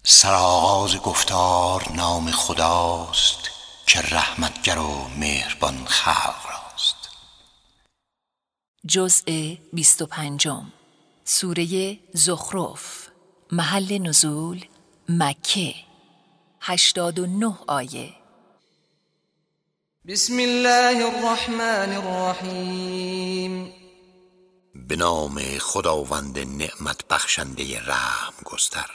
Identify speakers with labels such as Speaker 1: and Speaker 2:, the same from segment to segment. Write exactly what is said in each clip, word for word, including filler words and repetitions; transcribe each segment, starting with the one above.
Speaker 1: سرآغاز گفتار نام خداست که رحمتگر و مهربان خلق راست.
Speaker 2: جزء بیست و پنجم، سوره زخرف. محل نزول مکه. هشتاد و نه آیه.
Speaker 3: بسم الله الرحمن الرحیم.
Speaker 1: به نام خداوند نعمت بخشنده رحم گستر.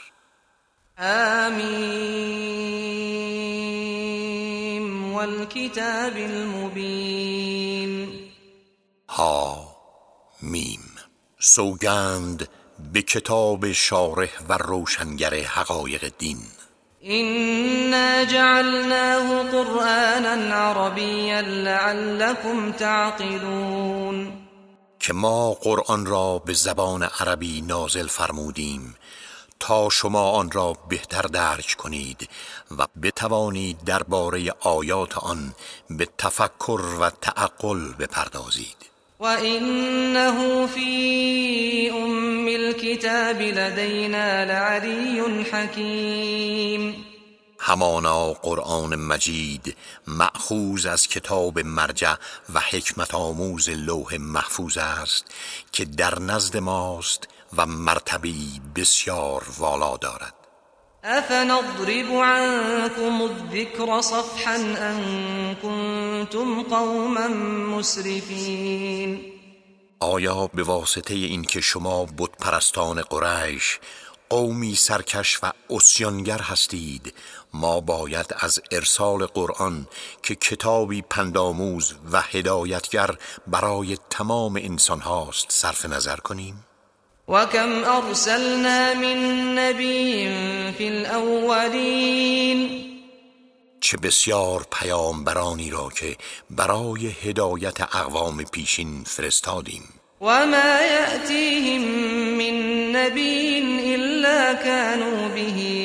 Speaker 3: آمین والکتاب المبین.
Speaker 1: ها میم. سوگند به کتاب شارح و روشنگر حقایق دین.
Speaker 3: إنا جعلناه قرآنا عربيا لعلكم تعقلون.
Speaker 1: که ما قرآن را به زبان عربی نازل فرمودیم تا شما آن را بهتر درک کنید و بتوانید درباره آیات آن به تفکر و تعقل بپردازید.
Speaker 3: و انه فی ام الكتاب لدینا لعلی حکیم.
Speaker 1: همانا قرآن مجید مأخوذ از کتاب مرجع و حکمت آموز لوح محفوظ است که در نزد ماست و مرتبه‌ای بسیار والا دارد.
Speaker 3: افنضرب عنكم الذکر صفحا ان کنتم قوما مسرفین.
Speaker 1: آیا به واسطه این که شما بت پرستان قریش قومی سرکش و عصیانگر هستید ما باید از ارسال قرآن که کتابی پندآموز و هدایتگر برای تمام انسان هاست صرف نظر کنیم؟
Speaker 3: و کم ارسلنا من نبی فی الاولین.
Speaker 1: چه بسیار پیامبرانی را که برای هدایت اقوام پیشین فرستادیم.
Speaker 3: و ما یأتیهم من نبی الا كانوا به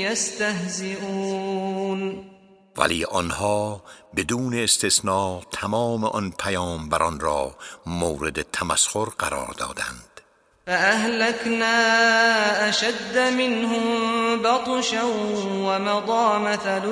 Speaker 3: یستهزئون.
Speaker 1: ولی آنها بدون استثناء تمام آن پیامبران را مورد تمسخر قرار دادند.
Speaker 3: فأهلكنا أشد منهم بطشا ومضى مثل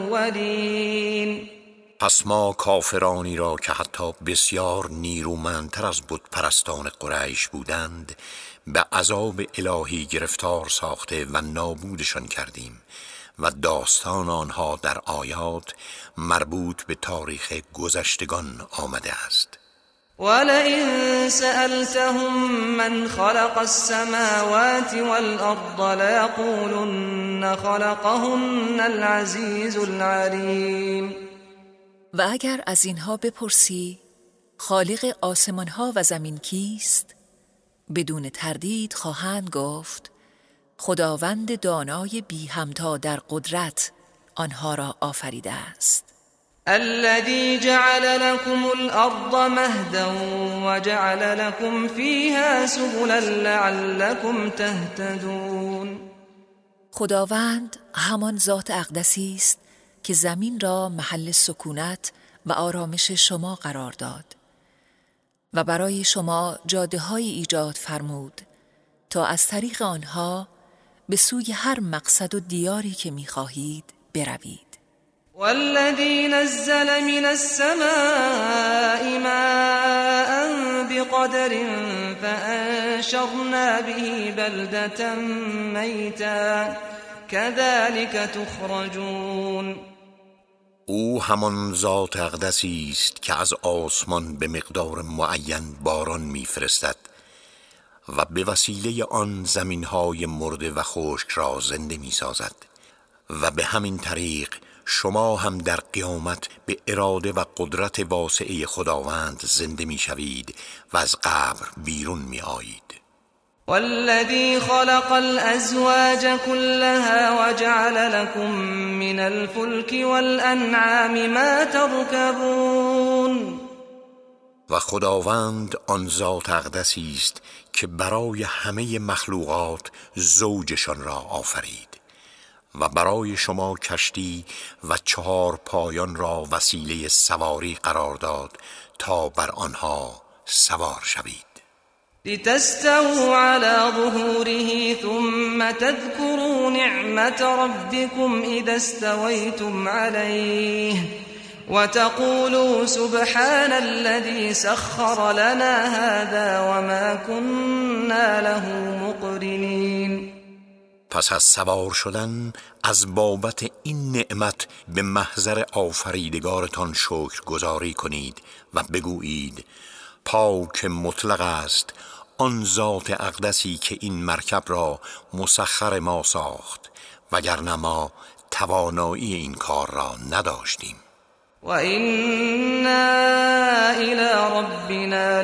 Speaker 3: الأولين.
Speaker 1: پس ما کافرانی را که حتی بسیار نیرومندتر از بت پرستان قریش بودند به عذاب الهی گرفتار ساخته و نابودشان کردیم و داستان آنها در آیات مربوط به تاریخ گذشتگان آمده است.
Speaker 3: ولئن سألتهم من خلق السماوات والأرض ليقولن خلقهن العزيز العليم.
Speaker 2: و اگر از اینها بپرسی خالق آسمان ها و زمین کیست؟ بدون تردید خواهند گفت خداوند دانای بی همتا در قدرت آنها را آفریده است.
Speaker 3: الذي جعل لكم الأرض مهدا وجعل لكم فيها سبلا لعلكم تهتدون.
Speaker 2: خداوند همان ذات اقدسی است که زمین را محل سکونت و آرامش شما قرار داد و برای شما جاده‌هایی ایجاد فرمود تا از طریق آنها به سوی هر مقصد و دیاری که می‌خواهید بروید.
Speaker 3: والذي نزل من السماء ماء بقدر فأنشرنا به بلدة ميتا كذلك تخرجون.
Speaker 1: او همان ذات اقدسی است که از آسمان به مقدار معین باران می‌فرستد و به وسیله آن زمین‌های مرده و خشک را زنده می‌سازد و به همین طریق شما هم در قیامت به اراده و قدرت واسعه خداوند زنده می‌شوید و از قبر بیرون می‌آیید.
Speaker 3: والذي خلق الأزواج كلها وجعل لكم من الفلك والأنعام ما تركبون.
Speaker 1: و خداوند آن ذات اقدسی است که برای همه مخلوقات زوجشان را آفرید و برای شما کشتی و چهار پایان را وسیله سواری قرار داد تا بر آنها سوار شوید.
Speaker 3: لتستووا على ظهوره ثم ثم تذكروا نعمة ربكم إذا استويتم عليه وتقولوا سبحان الذي سخر لنا هذا وما كنا له مقرنين.
Speaker 1: پس از سوار شدن از بابت این نعمت به محضر آفریدگارتان شکر گزاری کنید و بگویید پاک مطلق است آن ذات اقدسی که این مرکب را مسخر ما ساخت وگرنه ما توانایی این کار را نداشتیم.
Speaker 3: و اینا الی ربنا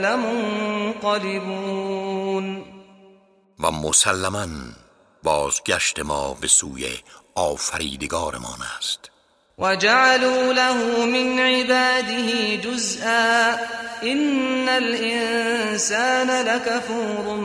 Speaker 3: لمنقلبون.
Speaker 1: و مسلماً بازگشت ما به سوی آفریدگارمان است.
Speaker 3: و جعلوا له من عباده جزءا ان الانسان لکفور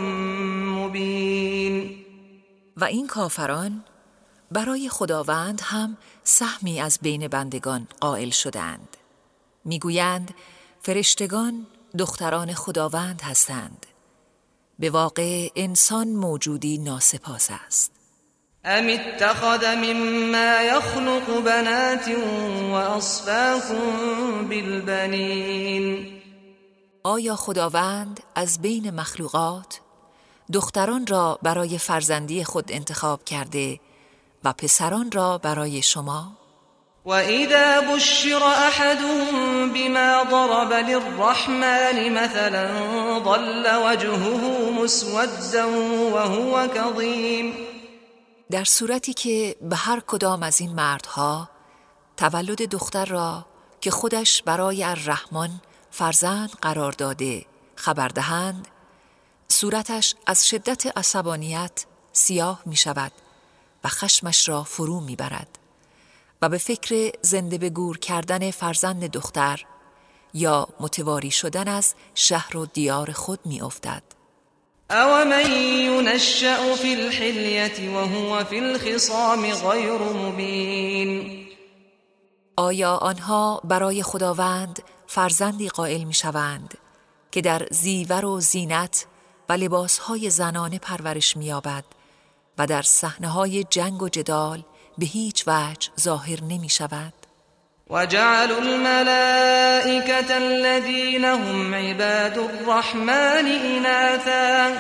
Speaker 3: مبین.
Speaker 2: و این کافران برای خداوند هم سهمی از بین بندگان قائل شدند. میگویند فرشتگان دختران خداوند هستند. به واقع انسان موجودی ناسپاس است.
Speaker 3: ام اتخذ مما يخلق بنات و اصفاكم بالبنین.
Speaker 2: آیا خداوند از بین مخلوقات دختران را برای فرزندی خود انتخاب کرده و پسران را برای شما؟
Speaker 3: و اذا بشر احدهم بما ضرب للرحمن مثلا ظل وجهه مسودا وهو كظيم.
Speaker 2: در صورتی که به هر کدام از این مردها تولد دختر را که خودش برای الرحمن فرزند قرار داده خبر دهند، صورتش از شدت عصبانیت سیاه می شود و خشمش را فرو می برد و به فکر زنده به گور کردن فرزند دختر یا متواری شدن از شهر و دیار خود می افتد.
Speaker 3: او من ينشأ في الحلیة وهو في الخصام غیر مبین.
Speaker 2: آیا آنها برای خداوند فرزندی قائل می شوند که در زیور و زینت و لباسهای زنانه پرورش می یابد و در صحنه‌های جنگ و جدال به هیچ وجه ظاهر نمی شود؟
Speaker 3: و جعلوا الملائکة الذین هم عباد الرحمن اناثا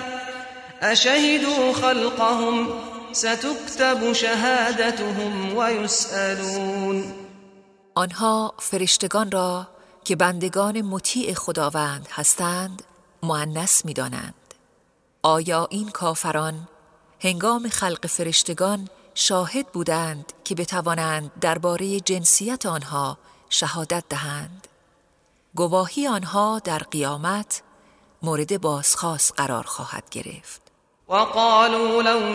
Speaker 3: اشهدوا خلقهم ستكتب شهادتهم و یسألون.
Speaker 2: آنها فرشتگان را که بندگان مطیع خداوند هستند مؤنث می دانند. آیا این کافران هنگام خلق فرشتگان شاهد بودند که بتوانند درباره جنسیت آنها شهادت دهند؟ گواهی آنها در قیامت مورد بازخواست قرار خواهد گرفت.
Speaker 3: وقالوا لو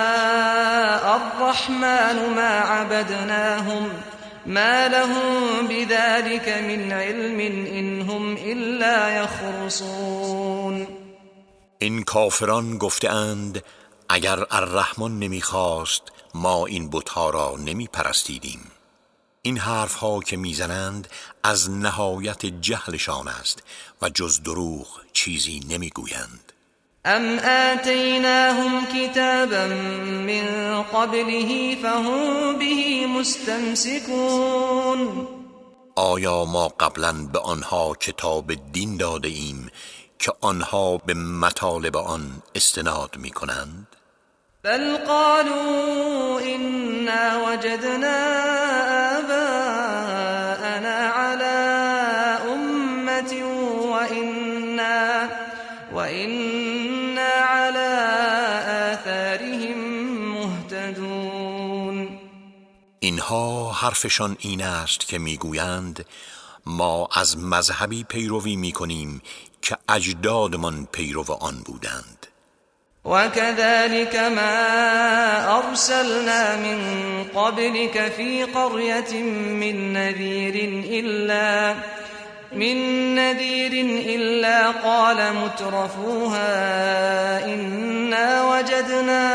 Speaker 3: شاء الرحمن ما عبدناهم ما لهم بذلك من علم إن هم إلا يخرصون.
Speaker 1: این کافران گفتند اگر الرحمن نمیخواست ما این بت‌ها را نمی پرستیدیم. این حرفها که میزنند از نهایت جهلشان است و جز دروغ چیزی نمیگویند.
Speaker 3: ام آتیناهم کتابا من قبله فهم به مستمسکون.
Speaker 1: آیا ما قبلا به آنها کتاب دین داده ایم که آنها به مطالب آن استناد می کنند؟
Speaker 3: بل قالوا إنا وجدنا آباءنا على أمة وإنا, وإنا على آثارهم مهتدون.
Speaker 1: اینها حرفشان این است که میگویند ما از مذهبی پیروی میکنیم که اجدادمان پیرو آن بودند.
Speaker 3: وكذلك ما أرسلنا من قبلك في قرية من نذير إلا من نذير إلا قال مترفوها إنا وجدنا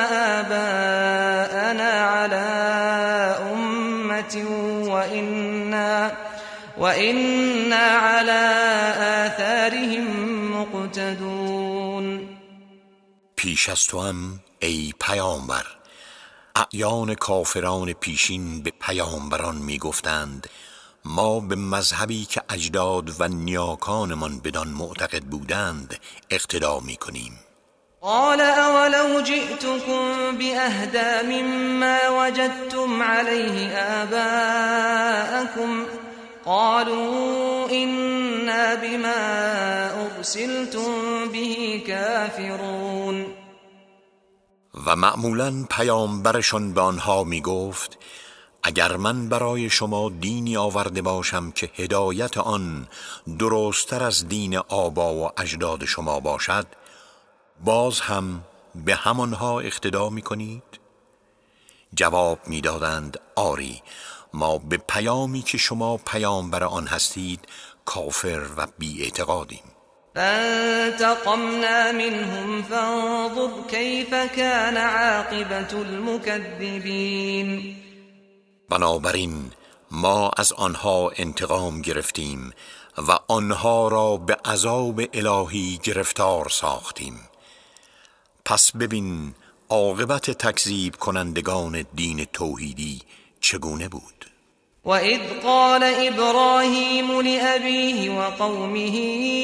Speaker 3: آباءنا على أمة وإنا وإنا على آثارهم مقتدون.
Speaker 1: پیش از تو هم ای پیامبر اعیان کافران پیشین به پیامبران می گفتند ما به مذهبی که اجداد و نیاکانمان بدان معتقد بودند اقتدا می کنیم.
Speaker 3: قال اولو جئتكم بأهدى مما وجدتم عليه آباءكم قالوا إنا بما أرسلتم به كافرون.
Speaker 1: و معمولاً پیامبرشان به آنها می گفت اگر من برای شما دینی آورده باشم که هدایت آن درست‌تر از دین آبا و اجداد شما باشد باز هم به همانها اقتدا می کنید؟ جواب می دادند آری ما به پیامی که شما پیامبر آن هستید کافر و بی اعتقادیم.
Speaker 3: فانتقمنا منهم فانظر كيف كان عاقبة المكذبين.
Speaker 1: بنابراین ما از آنها انتقام گرفتیم و آنها را به عذاب الهی گرفتار ساختیم. پس ببین عاقبت تکذیب کنندگان دین توحیدی چگونه بود.
Speaker 3: وَإِذْ قَالَ إِبْرَاهِيمُ لِأَبِيهِ وَقَوْمِهِ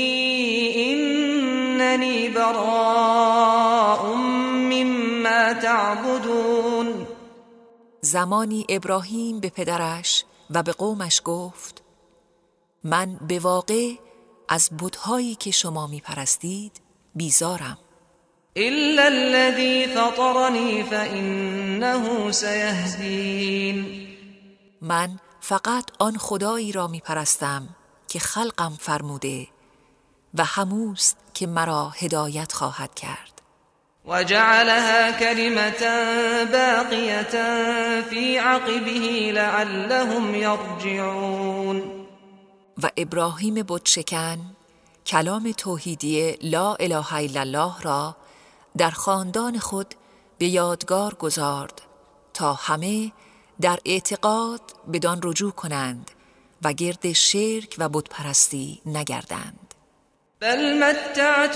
Speaker 3: إِنَّنِي بَرَاءٌ مِّمَّا تَعْبُدُونَ.
Speaker 2: زمانی ابراهیم به پدرش و به قومش گفت من به واقع از بت‌هایی که شما می‌پرستید بیزارم.
Speaker 3: إِلَّا الَّذِي فَطَرَنِي فَإِنَّهُ سَيَهْدِينِ.
Speaker 2: من فقط آن خدایی را می‌پرستم که خلقم فرموده و هموست که مرا هدایت خواهد کرد.
Speaker 3: وجعلها كلمة باقية في عقبه لعلهم يرجعون.
Speaker 2: و ابراهیم بتشکن کلام توحیدی لا اله الا الله را در خاندان خود به یادگار گذارد تا همه در اعتقاد بدان رجوع کنند و گرد شرک و بتپرستی نگردند.
Speaker 3: بل متعت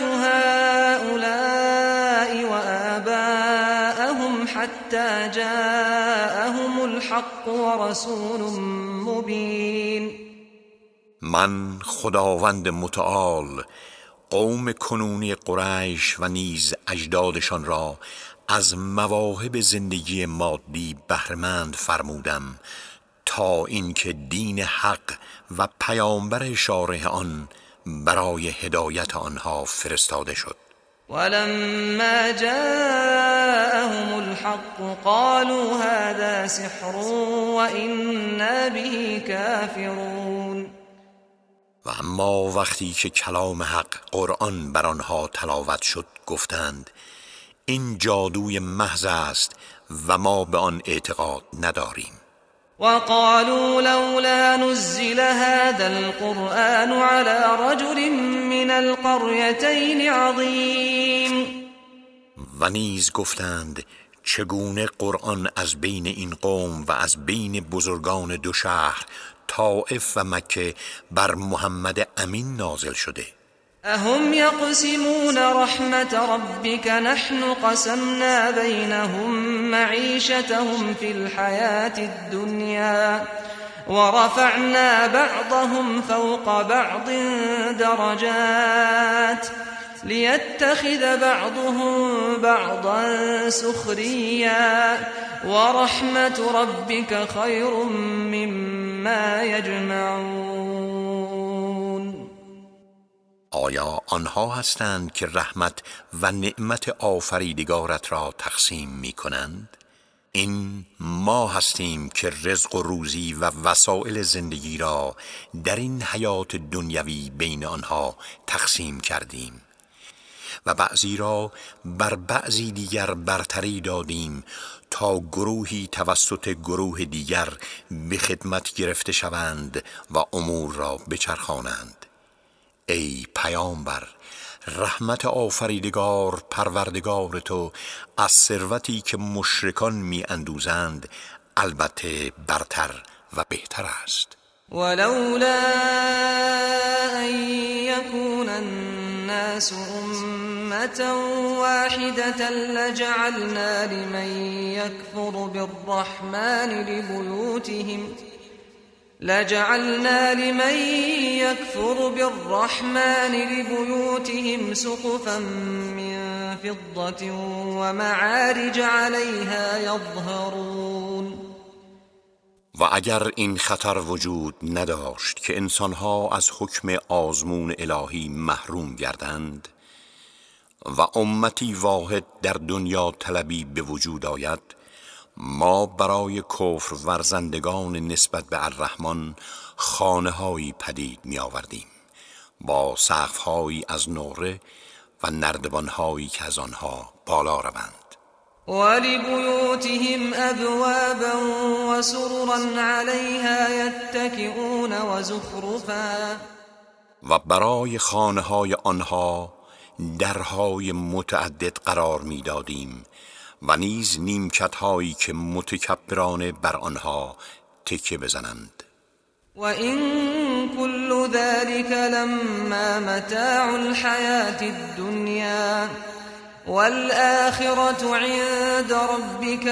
Speaker 3: هؤلاء وآباءهم حتى جاءهم الحق ورسول مبين.
Speaker 1: من خداوند متعال قوم کنونی قریش و نیز اجدادشان را از مواهب زندگی مادی بهره‌مند فرمودم تا اینکه دین حق و پیامبر شارح آن برای هدایت آنها فرستاده شد.
Speaker 3: ولما جاءهم الحق قالوا هذا سحر وإنا به كافرون.
Speaker 1: و اما وقتی که کلام حق قرآن بر آنها تلاوت شد گفتند این جادوی محض است و ما به آن اعتقاد نداریم.
Speaker 3: وقالوا لولا نزل هذا القرآن على رجل من القريتين عظيم.
Speaker 1: و نیز گفتند چگونه قرآن از بین این قوم و از بین بزرگان دو شهر طائف و مکه بر محمد امین نازل شده.
Speaker 3: اهم يقسمون رحمت ربك نحن قسمنا بينهم معيشتهم في الحياة الدنيا ورفعنا بعضهم فوق بعض درجات ليتخذ بعضهم بعضا سخريا ورحمت ربك خير مما يجمعون.
Speaker 1: آیا آنها هستند که رحمت و نعمت آفریدگارت را تقسیم می کنند؟ این ما هستیم که رزق و روزی و وسایل زندگی را در این حیات دنیوی بین آنها تقسیم کردیم و بعضی را بر بعضی دیگر برتری دادیم تا گروهی توسط گروه دیگر به خدمت گرفته شوند و امور را بچرخانند. ای پیامبر رحمت آفریدگار پروردگار تو از ثروتی که مشرکان می اندوزند البته برتر و بهتر است.
Speaker 3: ولولا ان يكون الناس امة أمة واحدة لجعلنا لمن يكفر بالرحمن لبيوتهم لجعلنا لمن يكفر بالرحمن لبيوتهم سقفا من فضة ومعارج عليها يظهرون.
Speaker 1: و اگر این خطر وجود نداشت که انسانها از حکم آزمون الهی محروم گردند و امتی واحد در دنیا طلبی به وجود آید، ما برای کفر ورزندگان نسبت به الرحمن خانه‌هایی پدید می آوردیم با سقف‌هایی از نقره و نردبان‌هایی که از آنها بالا روند.
Speaker 3: ولبيوتهم أبوابا وسررا عليها يتكئون وزخرفا.
Speaker 1: و برای خانه‌های آنها درهای متعدد قرار می دادیم و نیز نیمکت‌هایی که متکبرانه بر آنها تکیه بزنند.
Speaker 3: و این كل ذلك لما متاع الحياة الدنيا والآخرة عند ربك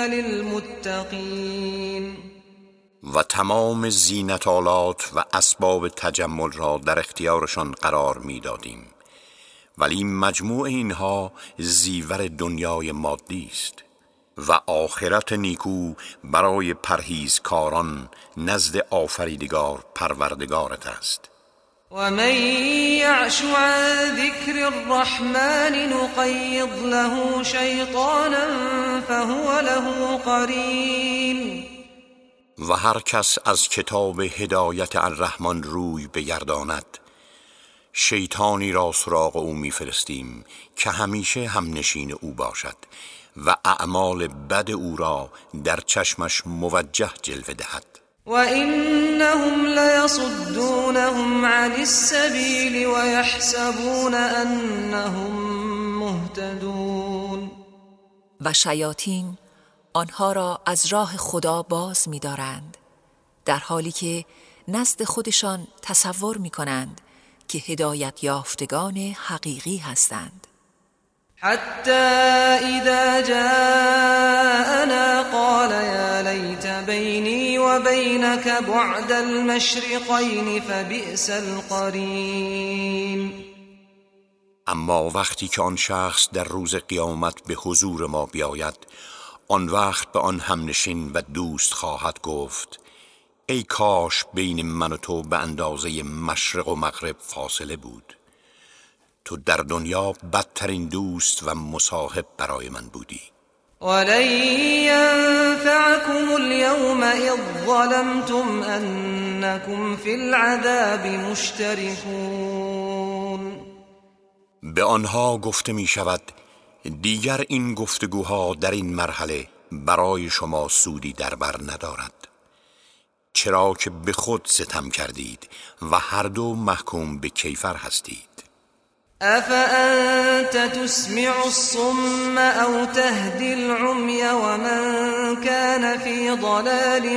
Speaker 3: للمتقين.
Speaker 1: و تمام زینت‌آلات و اسباب تجمل را در اختیارشان قرار می دادیم، ولی مجموع اینها زیور دنیای مادی است و آخرت نیکو برای پرهیزکاران نزد آفریدگار پروردگارت است.
Speaker 3: و من یعش عن ذکر الرحمن نقیض له شیطانا فهو له قرین.
Speaker 1: و هر کس از کتاب هدایت الرحمن روی بگرداند، شیطانی را سراغ او میفرستیم که همیشه همنشین او باشد و اعمال بد او را در چشمش موجه جلوه دهد.
Speaker 3: و انهم لیصدونهم عن السبیل و یحسبون انهم مهتدون.
Speaker 2: و شیاطین آنها را از راه خدا باز می‌دارند، در حالی که نزد خودشان تصور می‌کنند که هدایت یافتگان حقیقی هستند.
Speaker 3: حتی اذا جاءنا قال یا لیت بینی و بینک بعد المشرقین فبئس القرین.
Speaker 1: اما وقتی که آن شخص در روز قیامت به حضور ما بیاید، آن وقت به آن همنشین و دوست خواهد گفت ای کاش بین من و تو به اندازه مشرق و مغرب فاصله بود. تو در دنیا بدترین دوست و مصاحب برای من بودی.
Speaker 3: ولن ينفعكم اليوم اذ ظلمتم انكم في العذاب مشتركون.
Speaker 1: به آنها گفته می شود دیگر این گفتگوها در این مرحله برای شما سودی در بر ندارد، چرا که به خود ستم کردید و هر دو محکوم به کیفر هستید.
Speaker 3: افانت تسمع الصم او تهدی العمی ومن كان في ضلال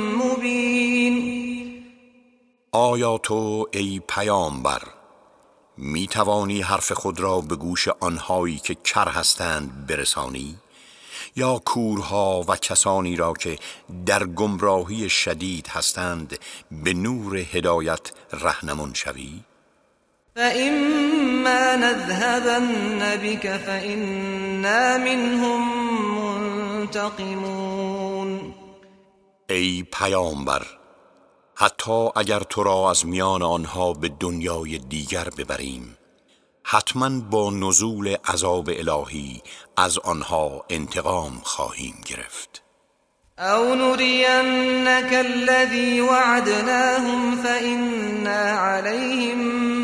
Speaker 3: مبین.
Speaker 1: آیا تو ای پیامبر می توانی حرف خود را به گوش آنهایی که کر هستند برسانی، یا کورها و کسانی را که در گمراهی شدید هستند به نور هدایت رهنمون شوی؟
Speaker 3: فإما نذهبن بك فإنا منهم منتقمون.
Speaker 1: ای پیامبر، حتی اگر تو را از میان آنها به دنیای دیگر ببریم، حتما با نزول عذاب الهی از آنها انتقام خواهیم گرفت.
Speaker 3: او نرینک الذی وعدناهم فإنا علیهم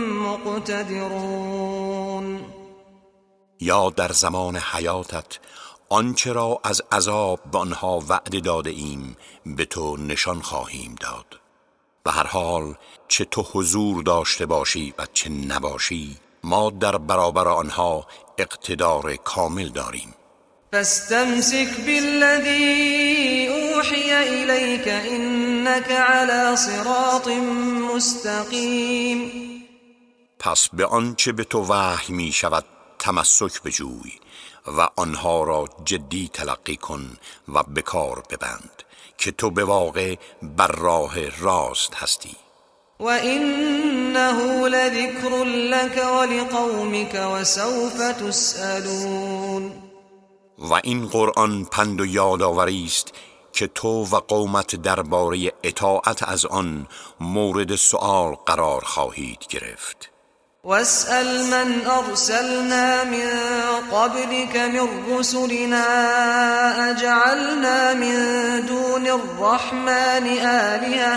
Speaker 3: مقتدرون.
Speaker 1: یا در زمان حیاتت آنچه را از عذاب به آنها وعده داده ایم به تو نشان خواهیم داد. به هر حال چه تو حضور داشته باشی و چه نباشی، ما در برابر آنها اقتدار کامل داریم.
Speaker 3: فاستمسك بالذی اوحی الیک انک علی صراط مستقیم.
Speaker 1: پس به آنچه به تو وحی می شود تمسک بجوی و آنها را جدی تلقی کن و به کار ببند که تو به واقع بر راه راست هستی.
Speaker 3: و انه لذکر لك ولقومك وسوف تسألون.
Speaker 1: و این قرآن پند و یادآوری است که تو و قومت درباره اطاعت از آن مورد سؤال قرار خواهید گرفت.
Speaker 3: واسأل من ارسلنا من قبلك من رسلنا اجعلنا من دون الرحمن آلهة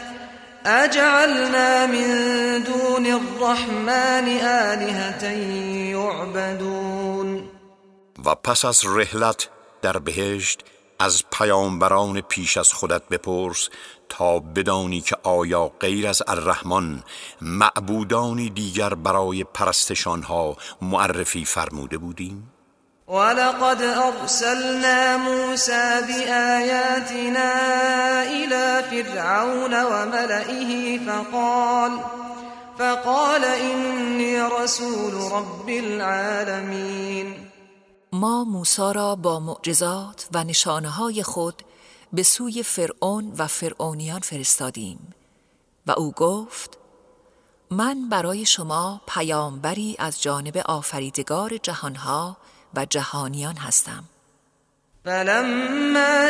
Speaker 3: اجعلنا من دون الرحمن آلهة یعبدون.
Speaker 1: و پس از رحلت در بهشت از پیامبران پیش از خودت بپرس تا بدانی که آیا غیر از الرحمن معبودانی دیگر برای پرستشانها معرفی فرموده بودیم؟
Speaker 3: ولقد ارسلنا موسى بآياتنا إلى فرعون وملئه فقال فقال إني رسول رب العالمين.
Speaker 2: ما موسی را با معجزات و نشانه‌های خود به سوی فرعون و فرعونیان فرستادیم و او گفت من برای شما پیامبری از جانب آفریدگار جهانها و جهانیان هستم.
Speaker 3: فلما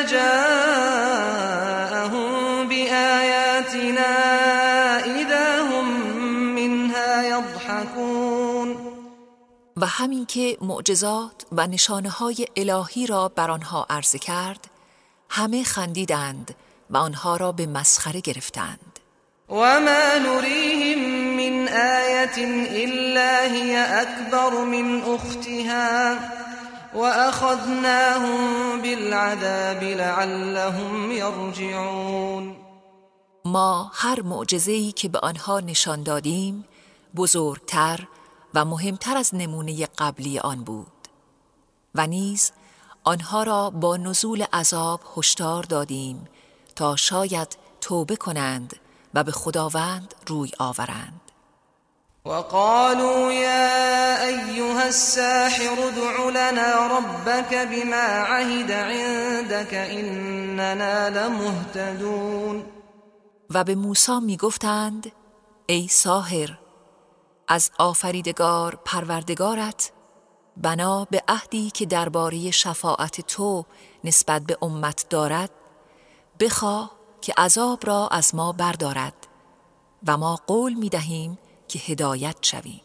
Speaker 3: جاءهم بآیاتنا اذا هم منها یضحکون.
Speaker 2: و همین که معجزات و نشانه‌های الهی را بر آنها عرضه کرد همه خندیدند و آنها را به مسخره گرفتند.
Speaker 3: و ما نریهم من آیة الا هی اکبر من اختها و اخذناهم بالعذاب لعلهم یرجعون.
Speaker 2: ما هر معجزه‌ای که به آنها نشان دادیم بزرگتر و مهمتر از نمونه قبلی آن بود و نیز آنها را با نزول عذاب هشدار دادیم تا شاید توبه کنند و به خداوند روی آورند.
Speaker 3: وقالوا يا أيها الساحر ادع لنا ربك بما عهد عندك إننا لمهتدون.
Speaker 2: و به موسی می گفتند ای ساحر از آفریدگار پروردگارت بنا به عهدی که درباره شفاعت تو نسبت به امت دارد بخواه که عذاب را از ما بردارد و ما قول می دهیم که هدایت شویم.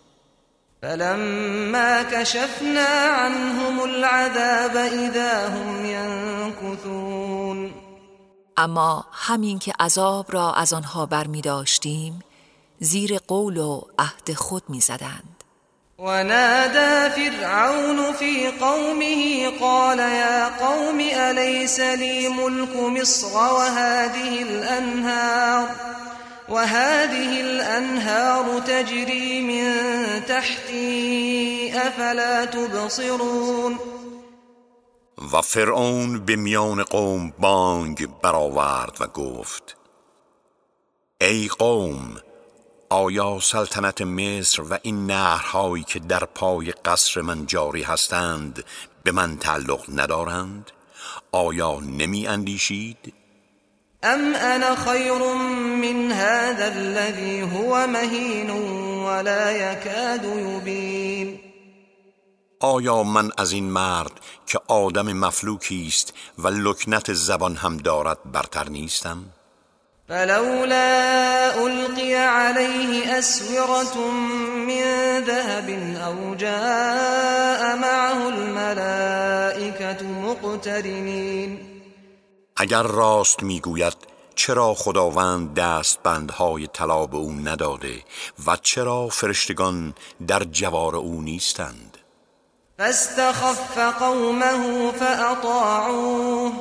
Speaker 3: فلما کشفنا عنهم العذاب اذا هم ینکثون.
Speaker 2: اما همین که عذاب را از آنها بر می داشتیم زیر قول و عهد خود می زدند.
Speaker 3: ونادى فرعون في قومه قال يا قوم أليس لي ملك مصر وهذه الأنهار وهذه الأنهار تجري من تحتي أفلا تبصرون.
Speaker 1: و فرعون به میان قوم بانگ برآورد و گفت ای قوم آیا سلطنت مصر و این نهرهایی که در پای قصر من جاری هستند به من تعلق ندارند؟ آیا نمی اندیشید؟
Speaker 3: ام انا خیر من هذا الذي هو مهین ولا یکاد یبین.
Speaker 1: آیا من از این مرد که آدم مفلوکی است و لکنت زبان هم دارد برتر نیستم؟
Speaker 3: فلولا القی علیه اسورة من ذهب او جاء معه الملائکة مقترنین.
Speaker 1: اگر راست میگوید چرا خداوند دستبندهای طلا به او نداده و چرا فرشتگان در جوار او نیستند؟
Speaker 3: فاستخف قومه فاطاعوه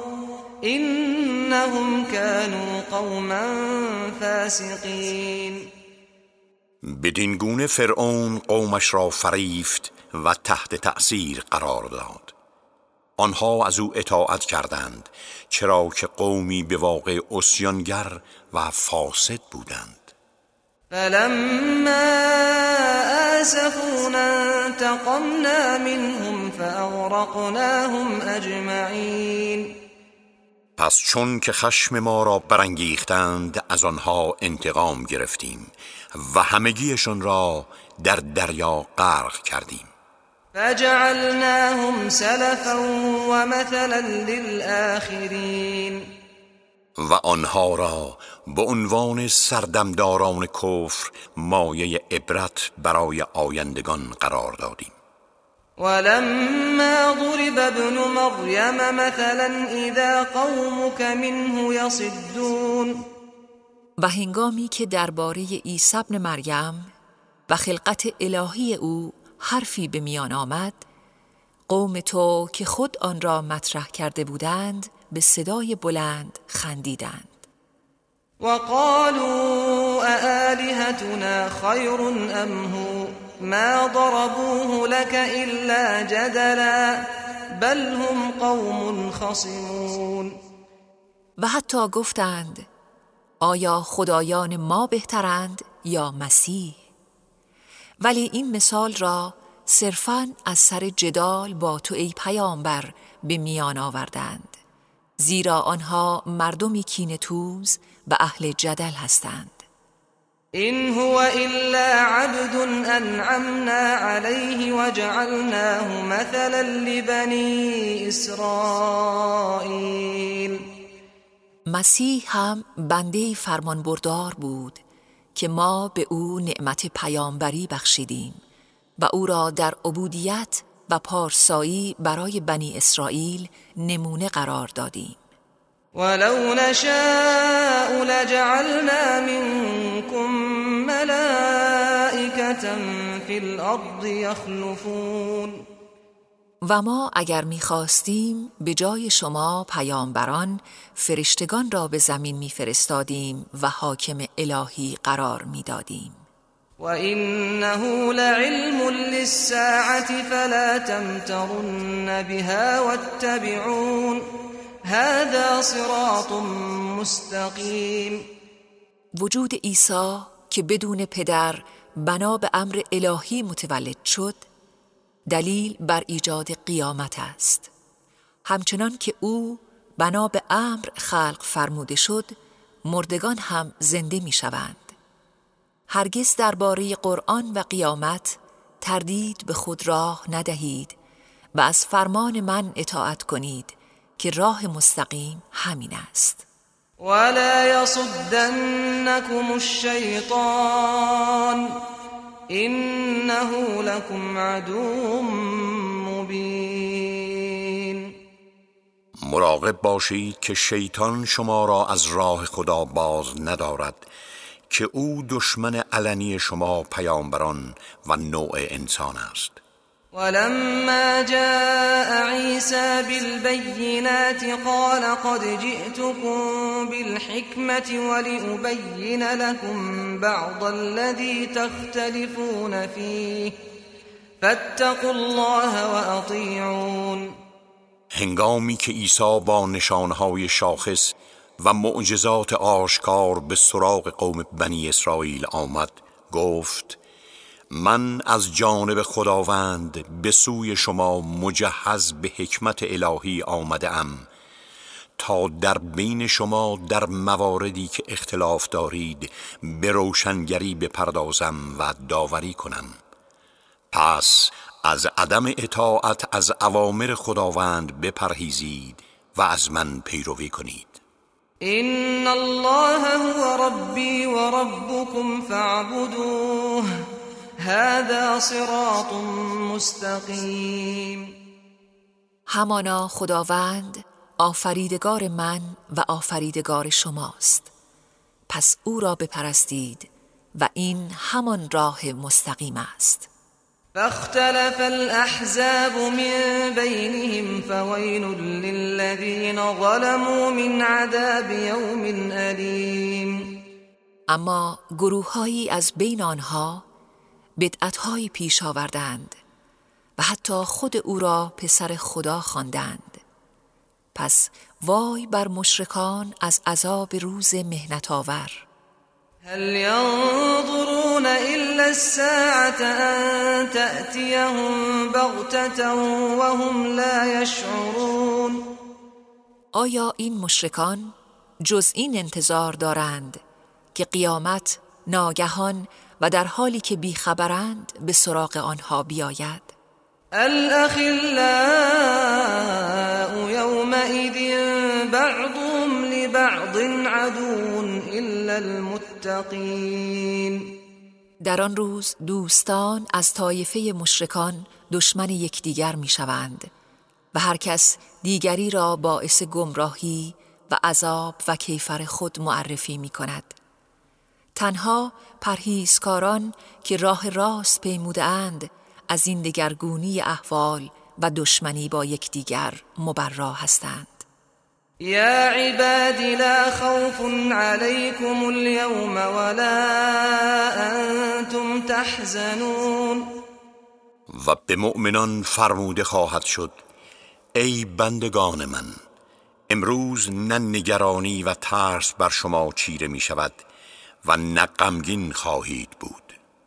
Speaker 3: انهم كانوا قوما فاسقین.
Speaker 1: بدین گونه فرعون قومش را فریفت و تحت تأثیر قرار داد. آنها از او اطاعت کردند چرا که قومی به واقع عصیانگر و فاسد بودند.
Speaker 3: فلما آسفونا انتقمنا منهم فأغرقناهم اجمعین.
Speaker 1: پس چون که خشم ما را برانگیختند از آنها انتقام گرفتیم و همگیشان را در دریا غرق کردیم.
Speaker 3: فجعلناهم سلفا و مثلا للآخرین.
Speaker 1: و آنها را به عنوان سردمداران کفر مایه عبرت برای آیندگان قرار دادیم.
Speaker 3: ولما ضرب ابن مریم مثلا اذا قومك منه یصدون.
Speaker 2: و هنگامی که درباره عیسی ابن مریم و خلقت الهی او حرفی به میان آمد، قوم تو که خود آن را مطرح کرده بودند به صدای بلند خندیدند.
Speaker 3: وقالوا أآلهتنا خير أم هو ما ضربوه لك إلا جدلا بل هم قوم خصمون.
Speaker 2: و حتی گفتند آیا خدایان ما بهترند یا مسیح؟ ولی این مثال را صرفاً از سر جدال با تو ای پیامبر به میان آوردند، زیرا آنها مردمی کینه‌توز و اهل جدل هستند.
Speaker 3: این هو الا عبد انعمنا علیه وجعلناه مثلا لبنی اسرائیل.
Speaker 2: مسیح هم بنده فرمانبردار بود که ما به او نعمت پیامبری بخشیدیم و او را در عبودیت و پارسایی برای بنی اسرائیل نمونه قرار دادیم.
Speaker 3: ولو نشاء لجعلنا منكم ملائكة في الارض يخلفون.
Speaker 2: و ما اگر می‌خواستیم به جای شما پیامبران فرشتگان را به زمین می‌فرستادیم و حاکم الهی قرار می‌دادیم.
Speaker 3: وَإِنَّهُ لَعِلْمٌ لِلسَّاعَةِ فَلَا تَمْتَرُنَّ بِهَا وَاتَّبِعُونِ هَذَا صِرَاطٌ مُسْتَقِيمٌ.
Speaker 2: وجود عیسی که بدون پدر بنا به امر الهی متولد شد دلیل بر ایجاد قیامت است. همچنان که او بنا به امر خلق فرموده شد، مردگان هم زنده می شوند. هرگز درباره قرآن و قیامت تردید به خود راه ندهید و از فرمان من اطاعت کنید که راه مستقیم همین است.
Speaker 3: ولا يصدنكم الشيطان إنه لكم عدو مبين.
Speaker 1: مراقب باشید که شیطان شما را از راه خدا باز ندارد که او دشمن علنی شما پیامبران و نوع انسان است.
Speaker 3: ولما جاء عيسى بالبينات قال قد جئتكم بالحكمة ولأبين لكم بعض الذي تختلفون فيه فاتقوا الله وأطيعون.
Speaker 1: هنگامی که عیسی با نشانهای شاخص و معجزات آشکار به سراغ قوم بنی اسرائیل آمد، گفت من از جانب خداوند به سوی شما مجهز به حکمت الهی آمده ام تا در بین شما در مواردی که اختلاف دارید به روشنگری بپردازم و داوری کنم. پس از عدم اطاعت از اوامر خداوند بپرهیزید و از من پیروی کنید.
Speaker 3: إن الله هو ربي وربكم فاعبدوه هذا صراط مستقیم.
Speaker 2: همانا خداوند آفریدگار من و آفریدگار شماست، پس او را بپرستید و این همان راه مستقیم است.
Speaker 3: فاختلف الأحزاب من بينهم فويل للذين ظلموا من عذاب يوم أليم.
Speaker 2: اما گروه‌هایی از بین آنها بدعت‌هایی پیش آوردند و حتی خود او را پسر خدا خواندند. پس وای بر مشرکان از عذاب روز مهنت آور.
Speaker 3: هل ينظرون ينتظرون إلا الساعة أن تأتيهم بغتة وهم لا يشعرون.
Speaker 2: آیا این مشرکان جز این انتظار دارند که قیامت ناگهان و در حالی که بیخبرند به سراغ آنها بیاید؟
Speaker 3: الأخلاء يومئذ بعضهم لبعض عدو إلا المتقين.
Speaker 2: در آن روز دوستان از طایفه مشرکان دشمن یکدیگر میشوند و هر کس دیگری را باعث گمراهی و عذاب و کیفر خود معرفی می کند. تنها پرهیزکاران که راه راست پیموده اند از این دگرگونی احوال و دشمنی با یکدیگر مبرا هستند.
Speaker 3: یا عبادی لا خوف علیکم اليوم ولا انتم تحزنون.
Speaker 1: و به مؤمنان فرموده خواهد شد ای بندگان من، امروز نه نگرانی و ترس بر شما چیره می شود و نه غمگین خواهید بود.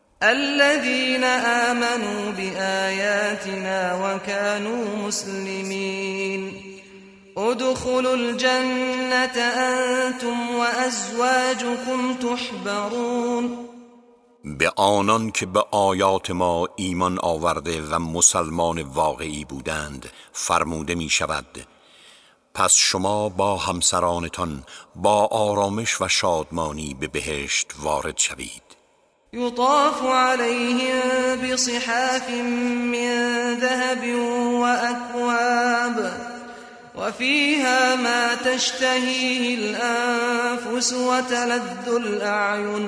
Speaker 3: الذين آمنوا بآياتنا وكانوا مسلمين ادخلوا الجنة أنتم وأزواجكم تحبرون.
Speaker 1: به آنان که به آیات ما ایمان آورده و مسلمان واقعی بودند فرموده می شود پس شما با همسرانتان با آرامش و شادمانی به بهشت وارد شوید.
Speaker 3: يطاف عليهم بصحاف من ذهب وأكواب وفيها ما تشتهيه الأنفس وتلذ الأعين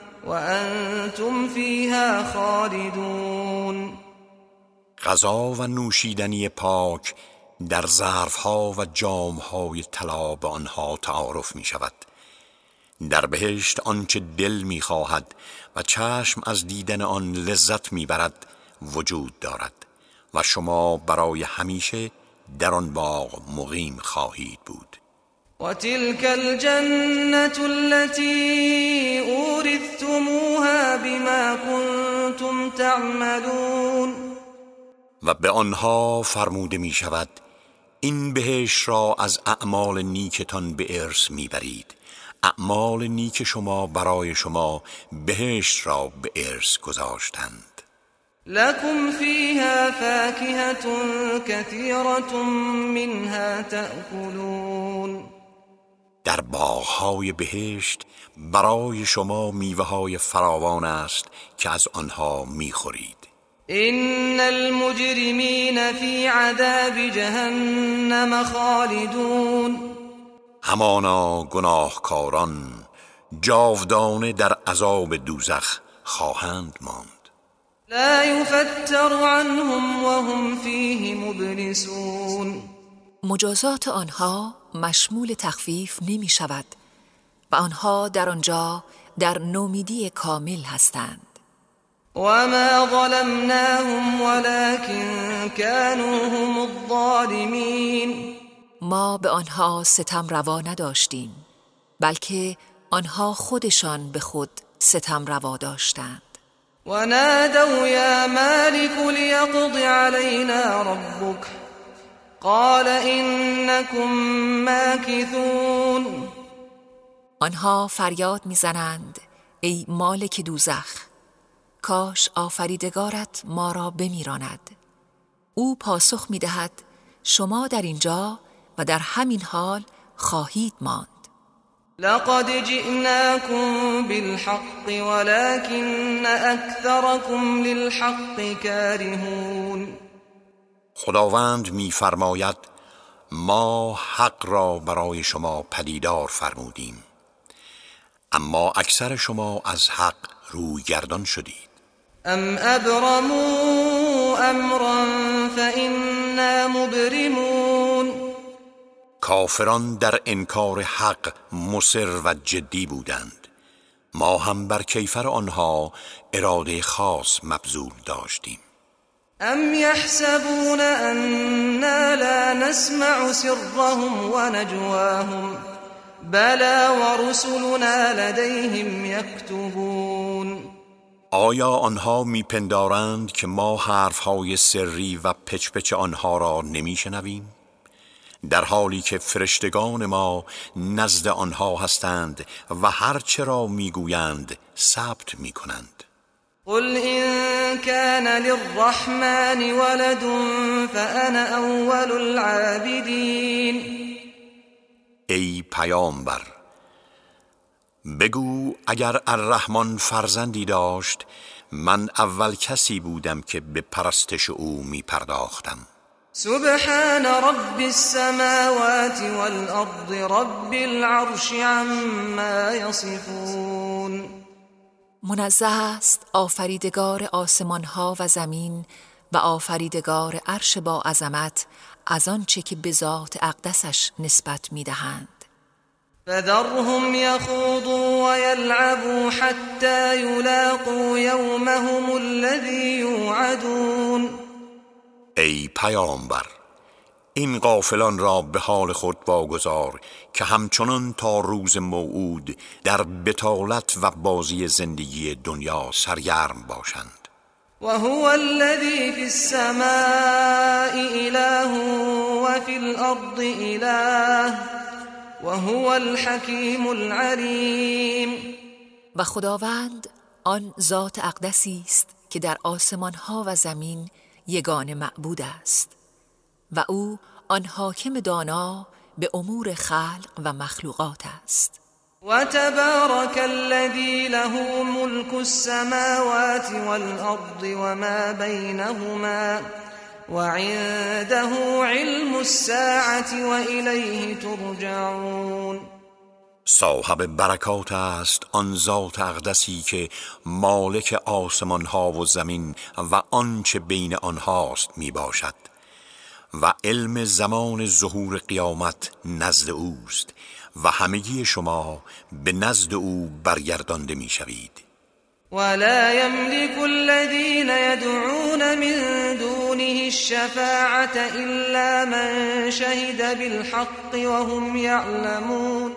Speaker 3: وأنتم فيها خالدون.
Speaker 1: غذا و نوشیدنی پاک در ظرفها و جامهای طلا به آنها تعارف می شود. در بهشت آنچه دل می خواهد و چشم از دیدن آن لذت می برد وجود دارد و شما برای همیشه در آن باغ مقیم خواهید بود.
Speaker 3: و تلك الجنة التي اورثتموها بما كنتم تعملون.
Speaker 1: و به آنها فرموده می شود این بهشت را از اعمال نیکتان به ارث می برید. اعمال نیک شما برای شما بهشت را به ارث گذاشتند.
Speaker 3: لكم فيها فاكهة كثيرة منها تأكلون.
Speaker 1: در باغ‌های بهشت برای شما میوه‌های فراوان است که از آنها می‌خورید.
Speaker 3: إن المجرمين في عذاب جهنم خالدون.
Speaker 1: همانا گناهکاران جاودانه در عذاب دوزخ خواهند ماند.
Speaker 3: لا يفتر عنهم وهم فيه مبلسون.
Speaker 2: مجازات آنها مشمول تخفیف نمی شود و آنها در آنجا در نومیدی کامل هستند.
Speaker 3: وما ظلمناهم ولكن كانوا هم الظالمين.
Speaker 2: ما به آنها ستم روا نداشتیم بلکه آنها خودشان به خود ستم روا داشتند.
Speaker 3: ونادوا يا مالك ليقض علينا ربك قال إنكم ماكثون.
Speaker 2: آنها فریاد میزنند ای مالک دوزخ، کاش آفریدگارت ما را بمیراند. او پاسخ میدهد شما در اینجا و در همین حال خواهید ماند.
Speaker 3: لقد جئناكم بالحق ولكن أكثركم للحق كارهون.
Speaker 1: خداوند می‌فرماید ما حق را برای شما پدیدار فرمودیم اما اکثر شما از حق روی گردان شدید.
Speaker 3: ام ابرموا امرا فإنا مبرمون.
Speaker 1: کافران در انکار حق مصر و جدی بودند. ما هم بر کیفر آنها اراده خاص مبذول داشتیم.
Speaker 3: ام يحسبون أننا لا نسمع سرهم ونجواهم بلى ورسلنا لديهم يكتبون.
Speaker 1: آیا آنها میپندارند که ما حرفهای سری و پچ پچ آنها را نمیشنویم؟ در حالی که فرشتگان ما نزد آنها هستند و هر چه را میگویند ثبت میکنند.
Speaker 3: قل إن كان للرحمن ولد فأنا أول العابدين.
Speaker 1: ای پیامبر، بگو اگر الرحمن فرزندی داشت، من اول کسی بودم که به پرستش او می پرداختم.
Speaker 3: سبحان رب السماوات والأرض رب العرش عما يصفون.
Speaker 2: منزه است آفریدگار آسمان ها و زمین و آفریدگار عرش با عظمت از آنچه که به ذات اقدسش نسبت می دهند.
Speaker 3: فذرهم يخوضوا ويلعبوا حتى يلاقوا يومهم الذي يوعدون.
Speaker 1: ای پیامبر، این غافلان را به حال خود واگذار که همچنان تا روز موعود در بطالت و بازی زندگی دنیا سرگرم باشند.
Speaker 3: وهو الذي في السماء إله وفي الأرض إله وهو الحكيم العليم.
Speaker 2: و خداوند آن ذات اقدسی است که در آسمان ها و زمین یگان معبود است و او آن حاکم دانا به امور خلق و مخلوقات است.
Speaker 3: و تبارک الذی له ملک السماوات والارض وما بینهما وعنده علم الساعة وإلیه ترجعون.
Speaker 1: صاحب برکات است آن ذات اقدسی که مالک آسمان ها و زمین و آنچه بین آنهاست می باشد و علم زمان ظهور قیامت نزد اوست و همگی شما به نزد او برگردانده می شوید.
Speaker 3: ولا يملك الذين يدعون من دونه الشفاعة إلا من شهد بالحق وهم يعلمون.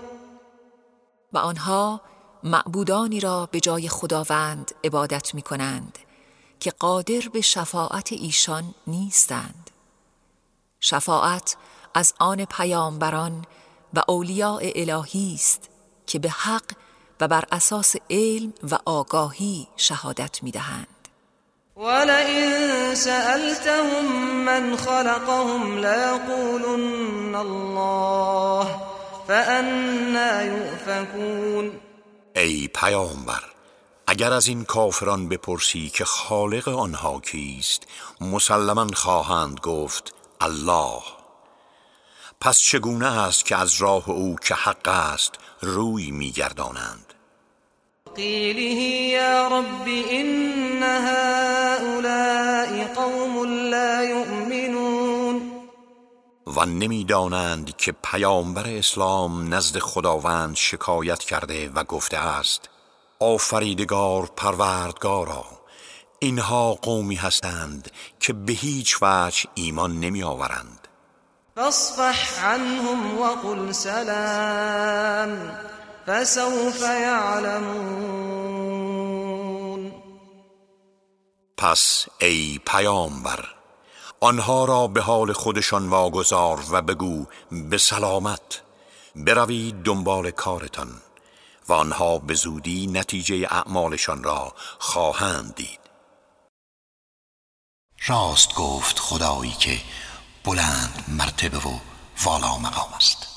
Speaker 2: و آنها معبودانی را به جای خداوند عبادت می کنند که قادر به شفاعت ایشان نیستند. شفاعت از آن پیامبران و اولیاء الهی است که به حق و بر اساس علم و آگاهی شهادت می دهند.
Speaker 3: ولئن سألتهم من خلقهم ليقولن الله فأنا يؤفكون.
Speaker 1: ای پیامبر، اگر از این کافران بپرسی که خالق آنها کیست، مسلماً خواهند گفت الله. پس چگونه است که از راه او که حق است روی می‌گردانند؟
Speaker 3: قیله یا رب ان هؤلاء قوم لا یؤمنون.
Speaker 1: و نمی‌دانند که پیامبر اسلام نزد خداوند شکایت کرده و گفته است آفریدگار پروردگارا، اینها قومی هستند که به هیچ وجه ایمان نمی آورند.
Speaker 3: فاصفح عنهم وقل سلام فسوف یعلمون.
Speaker 1: پس ای پیامبر، آنها را به حال خودشان واگذار و بگو به سلامت، بروید دنبال کارتان و آنها به زودی نتیجه اعمالشان را خواهند دید. راست گفت خدایی که بلند مرتبه و والا مقام است.